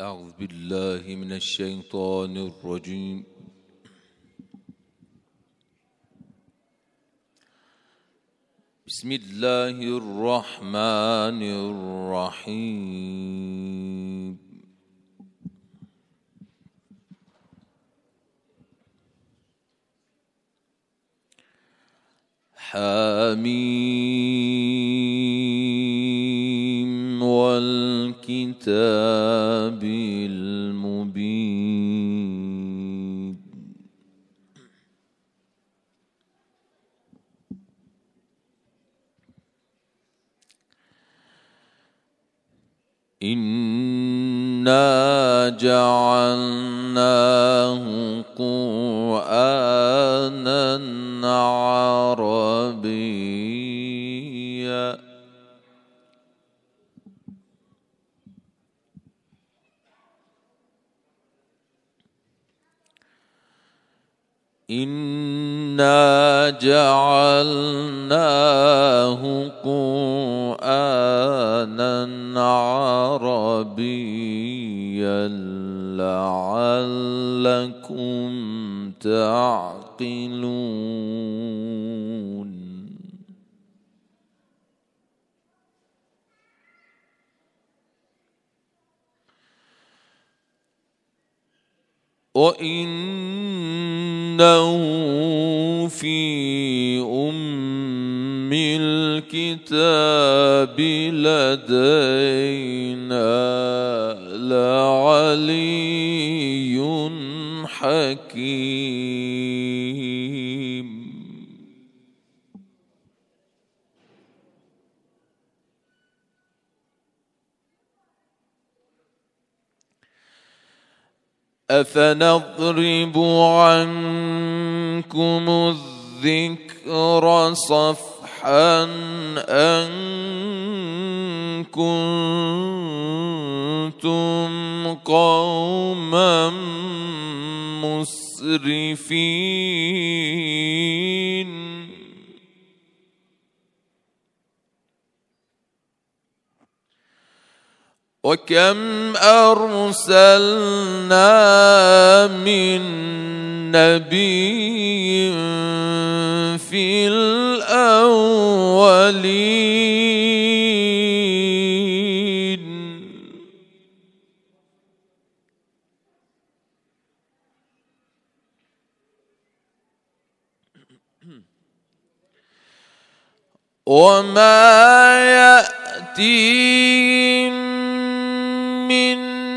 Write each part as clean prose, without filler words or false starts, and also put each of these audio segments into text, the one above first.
أعوذ بالله من الشيطان الرجيم. بسم الله الرحمن الرحيم. حميم والكتاب المبين. إنا جعلناه قرآنا عربيا إنا جعلناه قرآنا عربيا لعلكم تعقلون. وإنه في أم الكتاب لدينا لعلي حكيم. أفنضرب عنكم الذكر صفحا أن كنتم قوما مسرفين. وكم أرسلنا من نبي في الأولين وما يأتيهم من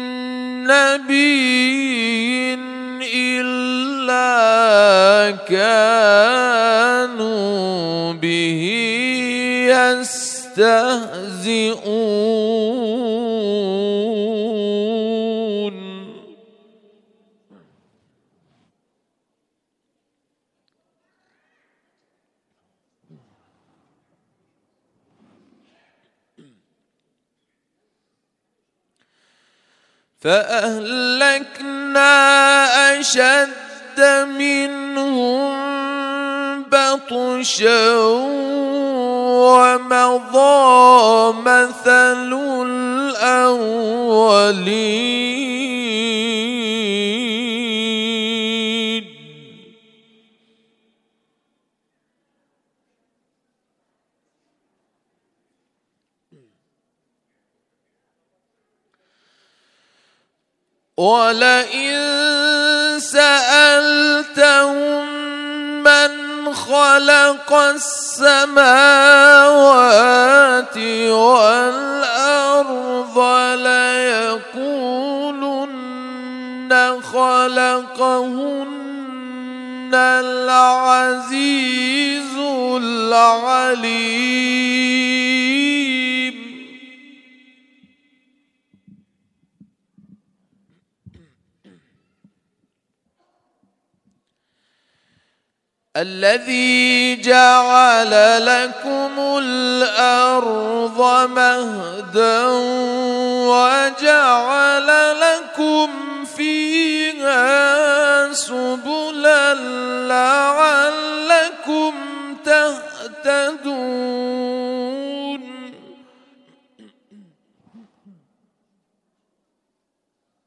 نبي إلا كانوا به يستهزئون. فأهلكنا أشد منهم بطشا ومضى مثل الأولين. ولئن سألتهم من خلق السماوات والأرض ليقولن خلقهن العزيز العليم. الذي جعل لكم الأرض مهدا وجعل لكم فيها سبلا لعلكم تهتدون.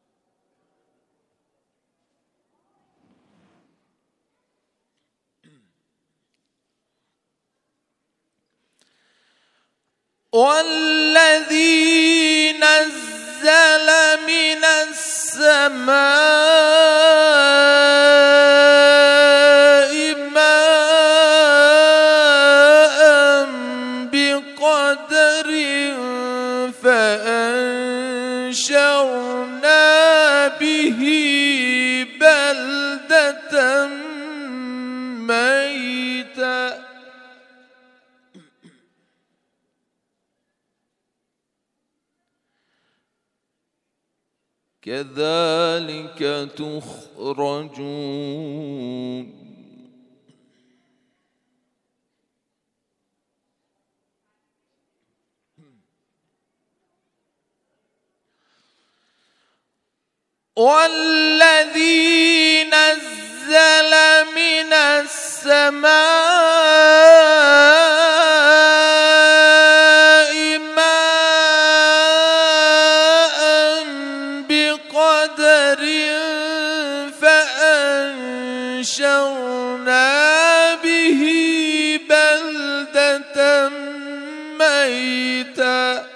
والذي نزل من السماء ماء بقدر فأنشرنا به بلدة ميتا كذلك تخرجون والذي نزل من السماء ماء بقدر فأنشرنا به بلدة ميتا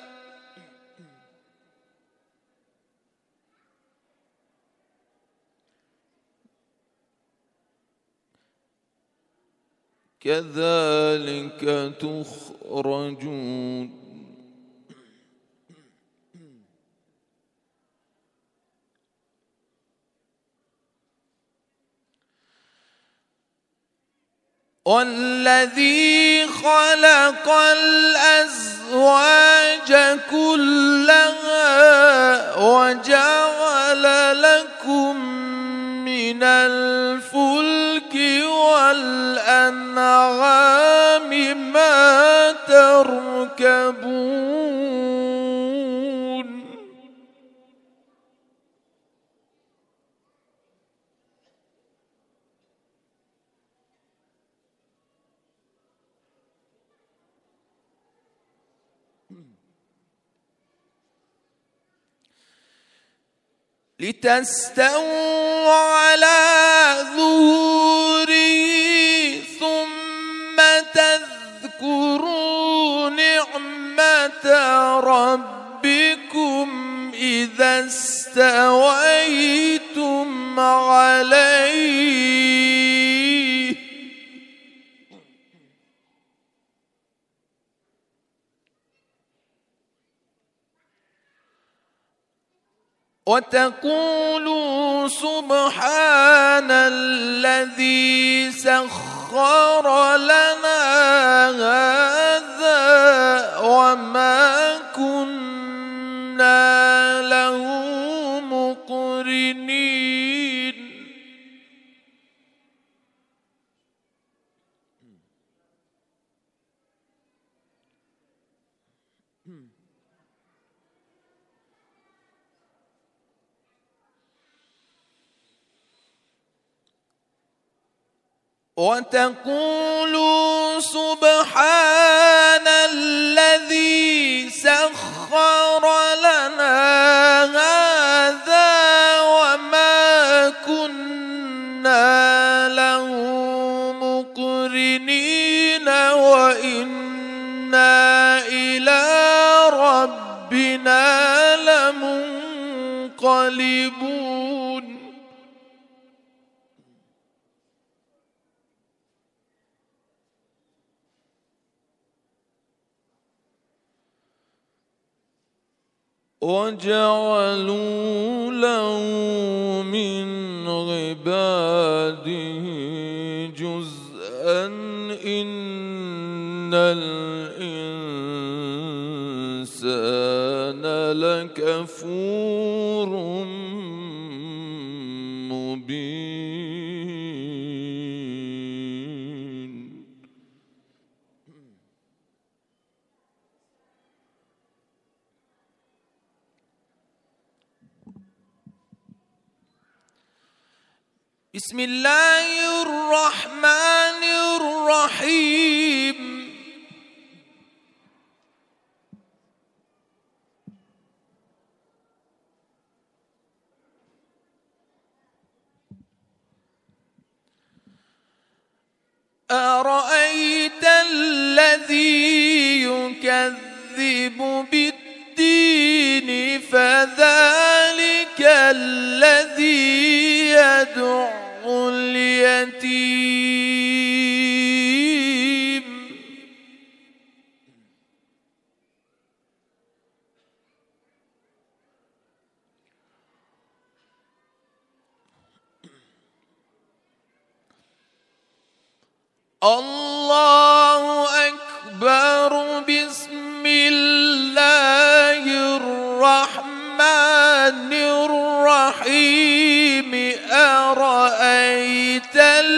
كذلك تخرجون والذي خلق الأزواج كلها وجعل لكم من الفلك والأنعام ما تركبون لتستووا على ظهوره ثم تذكروا نعمة ربكم إذا استويتم عليه وتقولوا سبحان الذي سخر لنا هذا وما كنا له مقرنين وتقولوا سبحان الذي سخر لنا هذا وما كنا له مقرنين وإنا إلى ربنا لمنقلبون وجعلوا له من عباده جزءا إن الإنسان لكفور مبين بسم الله الرحمن الرحيم أرأيت الذي يكذب بالدين فذلك الذي يدعو اليتيم الله أكبر. بسم الله الرحمن الرحيم. أرأيت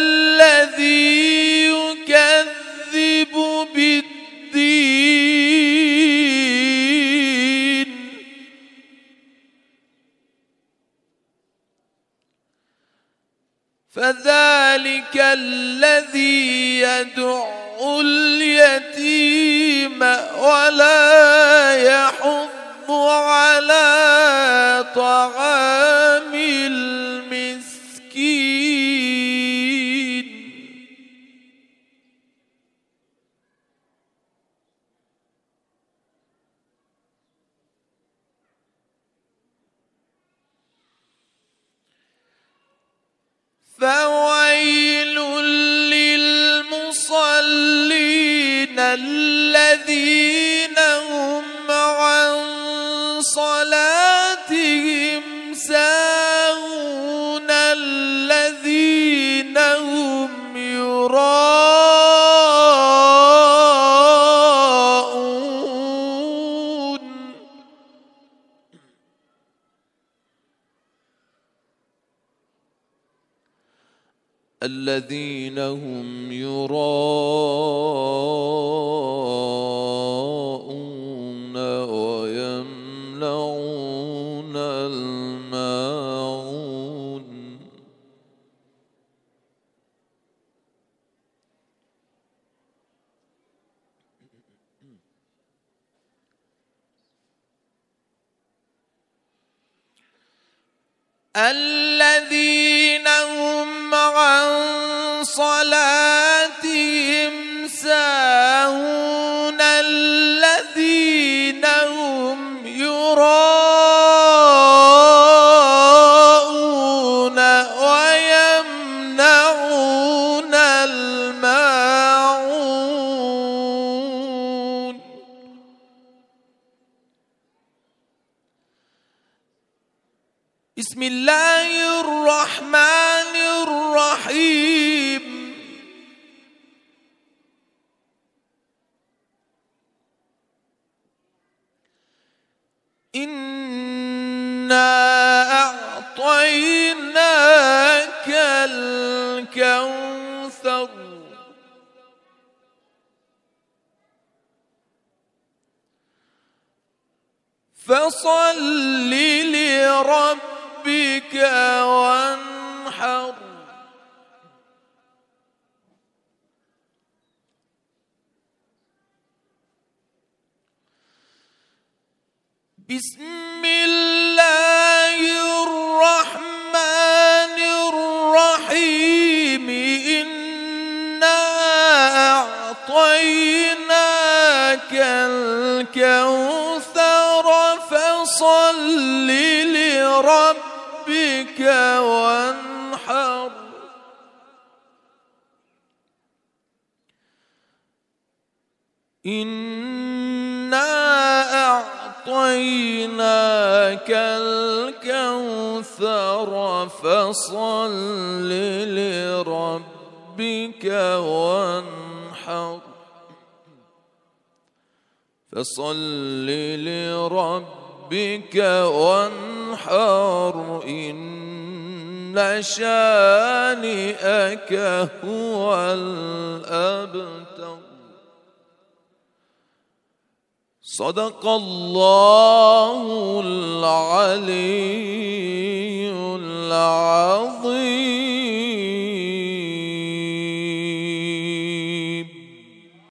الذي يكذب بالدين فذلك الذي يدعو اليتيم ولا يحض على طعام المسكين فويل للمصلين الذين هم عن صلاتهم ساهون الذين هم يراءون الذين هم يراءون ويمنعون الماعون الذين هم عن صلاتهم ساهون الذين هم يراءون ويمنعون الماعون بسم الله الرحمن الرحيم. إنا أعطيناك الكوثر فصل لربك وانحر بسم الله الرحمن الرحيم. إنا أعطيناك الكوثر فصل لربك وانحر إنا أعطيناك الكوثر فصل لربك وانحر فصل لربك وانحر إن شانئك هو الأبتر. صدق الله العلي